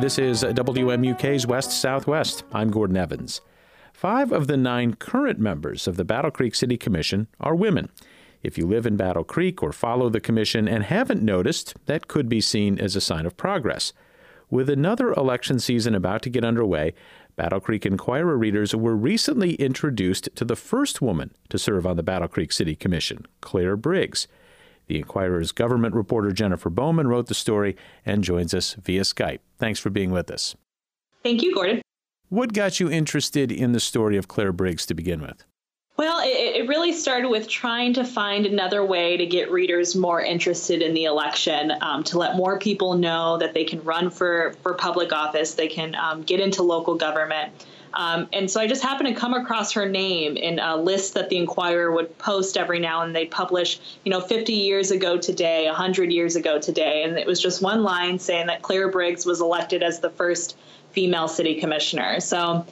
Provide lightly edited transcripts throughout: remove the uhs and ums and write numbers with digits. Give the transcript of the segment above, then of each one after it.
This is WMUK's West Southwest. I'm Gordon Evans. 5 of the 9 current members of the Battle Creek City Commission are women. If you live in Battle Creek or follow the commission and haven't noticed, that could be seen as a sign of progress. With another election season about to get underway, Battle Creek Inquirer readers were recently introduced to the first woman to serve on the Battle Creek City Commission, Claire Briggs. The Inquirer's government reporter Jennifer Bowman wrote the story and joins us via Skype. Thanks for being with us. Thank you, Gordon. What got you interested in the story of Claire Briggs to begin with? Well, it really started with trying to find another way to get readers more interested in the election, to let more people know that they can run for public office, they can get into local government. And so I just happened to come across her name in a list that the Inquirer would post every now and then. They'd publish, 50 years ago today, 100 years ago today. And it was just one line saying that Claire Briggs was elected as the first female city commissioner. So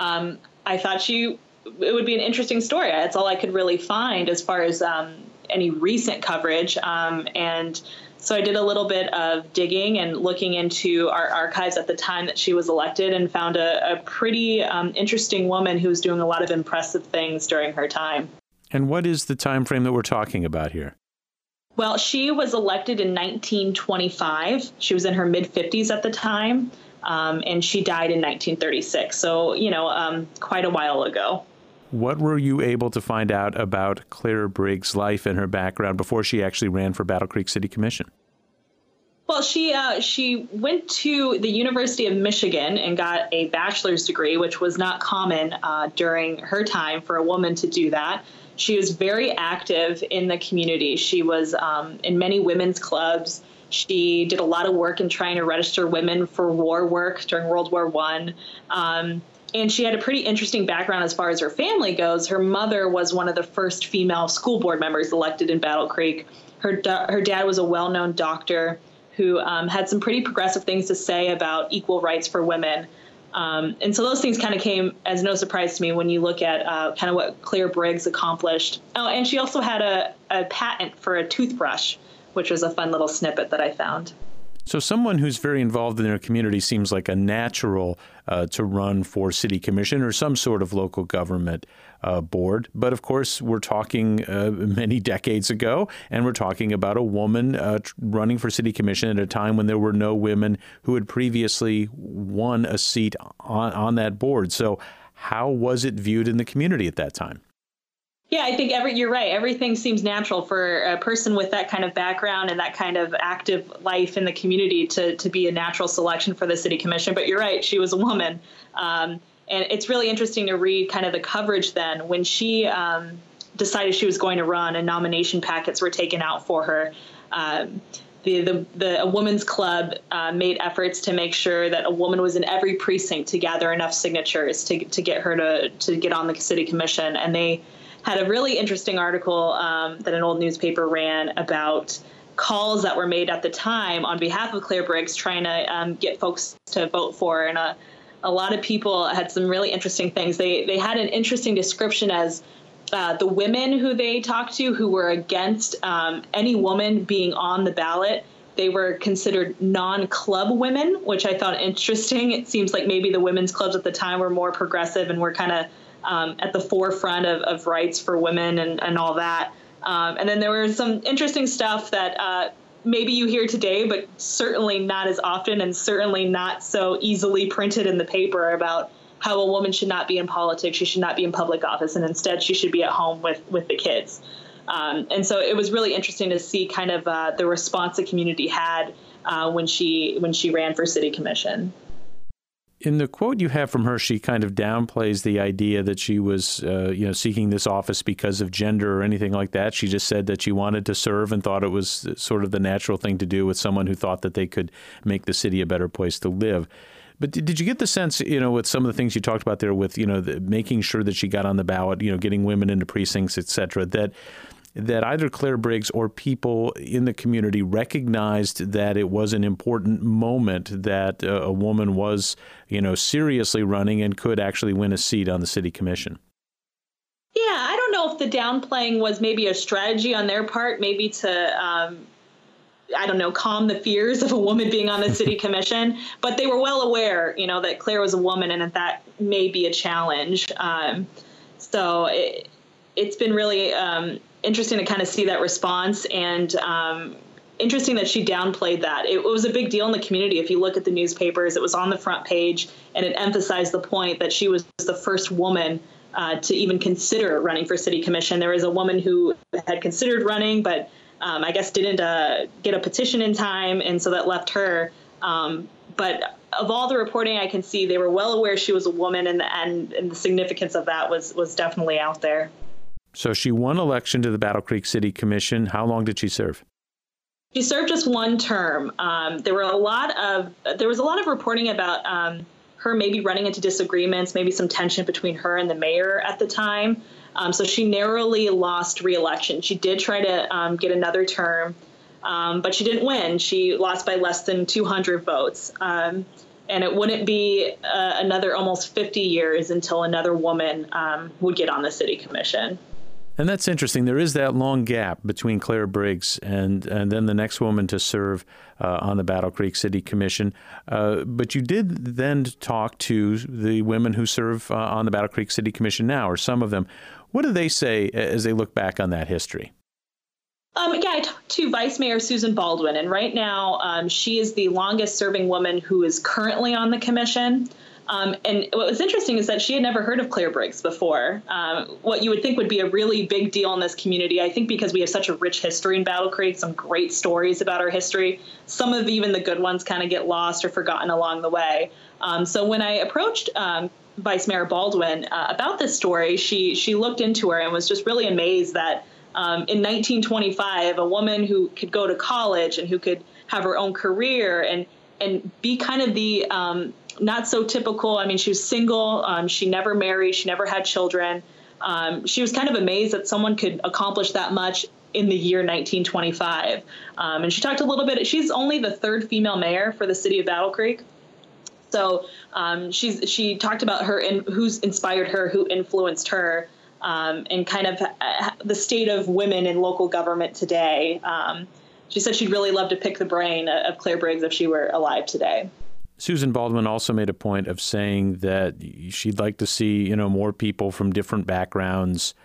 I thought it would be an interesting story. That's all I could really find as far as any recent coverage. And so I did a little bit of digging and looking into our archives at the time that she was elected and found a pretty interesting woman who was doing a lot of impressive things during her time. And what is the time frame that we're talking about here? Well, she was elected in 1925. She was in her mid-50s at the time, and she died in 1936. So, quite a while ago. What were you able to find out about Claire Briggs' life and her background before she actually ran for Battle Creek City Commission? Well, she went to the University of Michigan and got a bachelor's degree, which was not common during her time for a woman to do that. She was very active in the community. She was in many women's clubs. She did a lot of work in trying to register women for war work during World War I. And she had a pretty interesting background as far as her family goes. Her mother was one of the first female school board members elected in Battle Creek. Her dad was a well-known doctor who had some pretty progressive things to say about equal rights for women. And so those things kind of came as no surprise to me when you look at kind of what Claire Briggs accomplished. Oh, and she also had a patent for a toothbrush, which was a fun little snippet that I found. So someone who's very involved in their community seems like a natural to run for city commission or some sort of local government board. But of course, we're talking many decades ago, and we're talking about a woman running for city commission at a time when there were no women who had previously won a seat on that board. So how was it viewed in the community at that time? Yeah, I think you're right. Everything seems natural for a person with that kind of background and that kind of active life in the community to be a natural selection for the city commission. But you're right, she was a woman. And it's really interesting to read kind of the coverage then when she decided she was going to run and nomination packets were taken out for her. A women's club made efforts to make sure that a woman was in every precinct to gather enough signatures to get her to get on the city commission. And they had a really interesting article that an old newspaper ran about calls that were made at the time on behalf of Claire Briggs trying to get folks to vote for her. And a lot of people had some really interesting things. They had an interesting description as the women who they talked to who were against any woman being on the ballot. They were considered non-club women, which I thought interesting. It seems like maybe the women's clubs at the time were more progressive and were kind of at the forefront of rights for women and all that. And then there was some interesting stuff that maybe you hear today, but certainly not as often and certainly not so easily printed in the paper about how a woman should not be in politics. She should not be in public office, and instead she should be at home with the kids. And so it was really interesting to see kind of the response the community had when she ran for city commission. In the quote you have from her, she kind of downplays the idea that she was, seeking this office because of gender or anything like that. She just said that she wanted to serve and thought it was sort of the natural thing to do with someone who thought that they could make the city a better place to live. But did you get the sense, with some of the things you talked about there with, making sure that she got on the ballot, getting women into precincts, et cetera, that either Claire Briggs or people in the community recognized that it was an important moment that a woman was, seriously running and could actually win a seat on the city commission? Yeah, I don't know if the downplaying was maybe a strategy on their part, maybe to I don't know, calm the fears of a woman being on the city commission, but they were well aware, that Claire was a woman and that may be a challenge. So it's been really interesting to kind of see that response, and interesting that she downplayed that. It was a big deal in the community. If you look at the newspapers, it was on the front page, and it emphasized the point that she was the first woman to even consider running for city commission. There was a woman who had considered running, but I guess didn't get a petition in time, and so that left her. But of all the reporting I can see, they were well aware she was a woman, and the significance of that was definitely out there. So she won election to the Battle Creek City Commission. How long did she serve? She served just one term. There was a lot of reporting about her maybe running into disagreements, maybe some tension between her and the mayor at the time. So she narrowly lost re-election. She did try to get another term, but she didn't win. She lost by less than 200 votes. And it wouldn't be another almost 50 years until another woman would get on the city commission. And that's interesting. There is that long gap between Claire Briggs and then the next woman to serve on the Battle Creek City Commission. But you did then talk to the women who serve on the Battle Creek City Commission now, or some of them. What do they say as they look back on that history? I talked to Vice Mayor Susan Baldwin, and right now she is the longest serving woman who is currently on the commission. And what was interesting is that she had never heard of Claire Briggs before. What you would think would be a really big deal in this community, I think because we have such a rich history in Battle Creek, some great stories about our history. Some of even the good ones kind of get lost or forgotten along the way. So when I approached Vice Mayor Baldwin about this story, she looked into her and was just really amazed that in 1925, a woman who could go to college and who could have her own career and be kind of the not so typical. I mean, she was single. She never married. She never had children. She was kind of amazed that someone could accomplish that much in the year 1925. And she talked a little bit. She's only the third female mayor for the city of Battle Creek. So she talked about her and who's inspired her, who influenced her, and kind of the state of women in local government today. She said she'd really love to pick the brain of Claire Briggs if she were alive today. Susan Baldwin also made a point of saying that she'd like to see, more people from different backgrounds,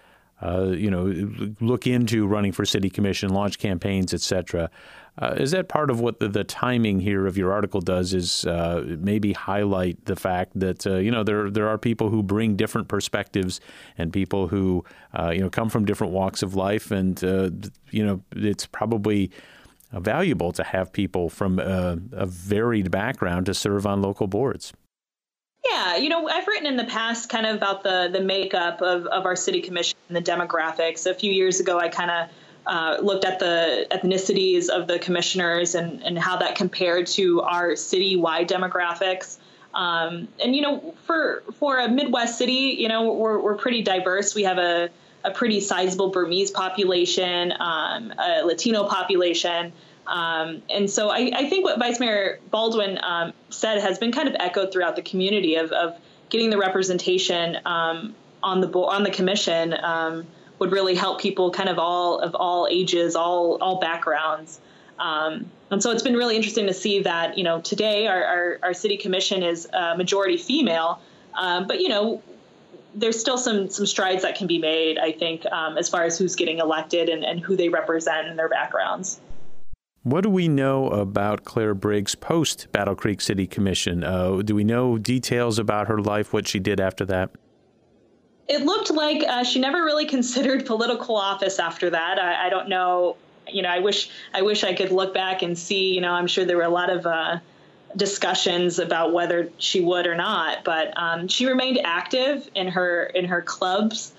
look into running for city commission, launch campaigns, etc. Is that part of what the timing here of your article does? Is maybe highlight the fact that there are people who bring different perspectives and people who come from different walks of life, and it's probably valuable to have people from a varied background to serve on local boards. Yeah, I've written in the past kind of about the makeup of our city commission and the demographics. A few years ago, I kind of looked at the ethnicities of the commissioners and how that compared to our city-wide demographics. And for a Midwest city, we're pretty diverse. We have a pretty sizable Burmese population, a Latino population. And so I think what Vice Mayor Baldwin said has been kind of echoed throughout the community of getting the representation on the commission would really help people kind of all ages, all backgrounds. And so it's been really interesting to see that, today our city commission is majority female, but there's still some strides that can be made, I think, as far as who's getting elected and who they represent and their backgrounds. What do we know about Claire Briggs post Battle Creek City Commission? Do we know details about her life, what she did after that? It looked like she never really considered political office after that. I don't know. I wish I could look back and see. I'm sure there were a lot of discussions about whether she would or not, but she remained active in her clubs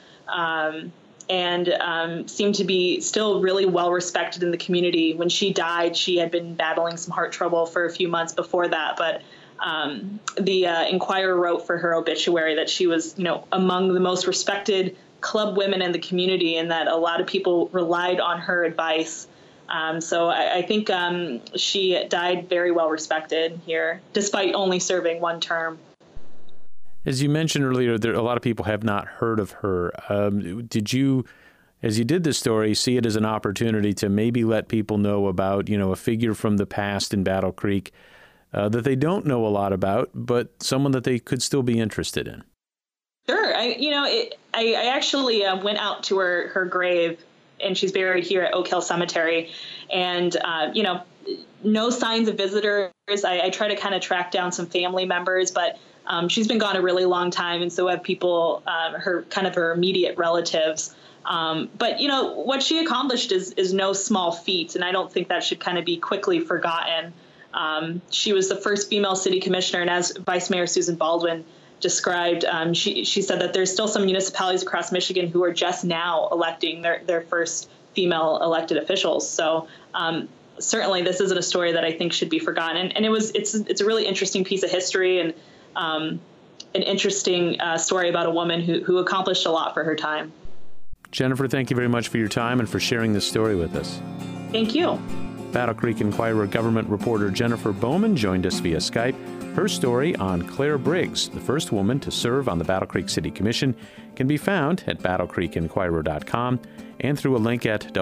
and seemed to be still really well respected in the community. When she died, she had been battling some heart trouble for a few months before that, but the Inquirer wrote for her obituary that she was among the most respected club women in the community, and that a lot of people relied on her advice. So I think she died very well respected here, despite only serving one term. As you mentioned earlier, a lot of people have not heard of her. Did you As you did this story, see it as an opportunity to maybe let people know about, a figure from the past in Battle Creek that they don't know a lot about, but someone that they could still be interested in. Sure. I actually went out to her grave, and she's buried here at Oak Hill Cemetery. And, no signs of visitors. I try to kind of track down some family members, but she's been gone a really long time. And so have people, her immediate relatives. But, what she accomplished is no small feat. And I don't think that should kind of be quickly forgotten. She was the first female city commissioner. And as Vice Mayor Susan Baldwin described, she said that there's still some municipalities across Michigan who are just now electing their first female elected officials. So certainly this isn't a story that I think should be forgotten. And it's a really interesting piece of history and an interesting story about a woman who accomplished a lot for her time. Jennifer, thank you very much for your time and for sharing this story with us. Thank you. Battle Creek Enquirer government reporter Jennifer Bowman joined us via Skype. Her story on Claire Briggs, the first woman to serve on the Battle Creek City Commission, can be found at battlecreekenquirer.com and through a link at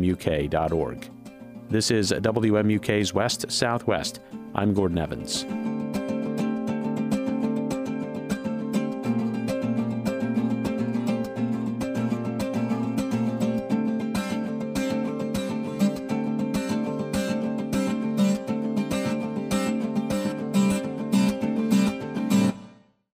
WMUK.org. This is WMUK's West Southwest. I'm Gordon Evans.